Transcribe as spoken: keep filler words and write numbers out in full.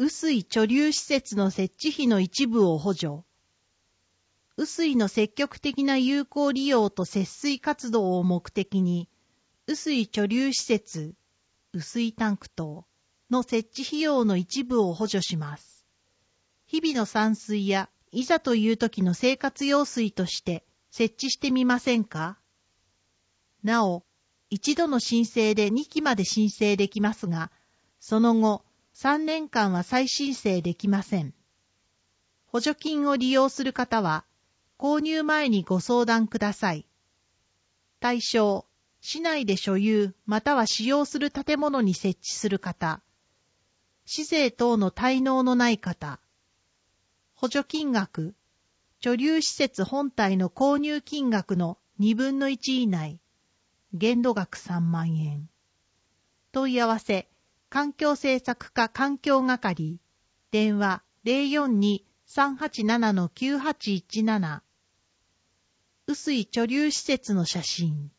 雨水貯留施設の設置費の一部を補助。雨水の積極的な有効利用と節水活動を目的に、雨水貯留施設、雨水タンク等の設置費用の一部を補助します。日々の散水やいざという時の生活用水として設置してみませんか？なお、一度の申請でにきまで申請できますが、その後、さんねんかんは再申請できません。補助金を利用する方は、購入前にご相談ください。対象、市内で所有または使用する建物に設置する方、市税等の滞納のない方、補助金額、貯留施設本体の購入金額のにぶんのいち以内、限度額さんまんえん。問い合わせ、環境政策課環境係、電話 ゼロよんに さんはちなな きゅうはちいちなな。雨水貯留施設の写真。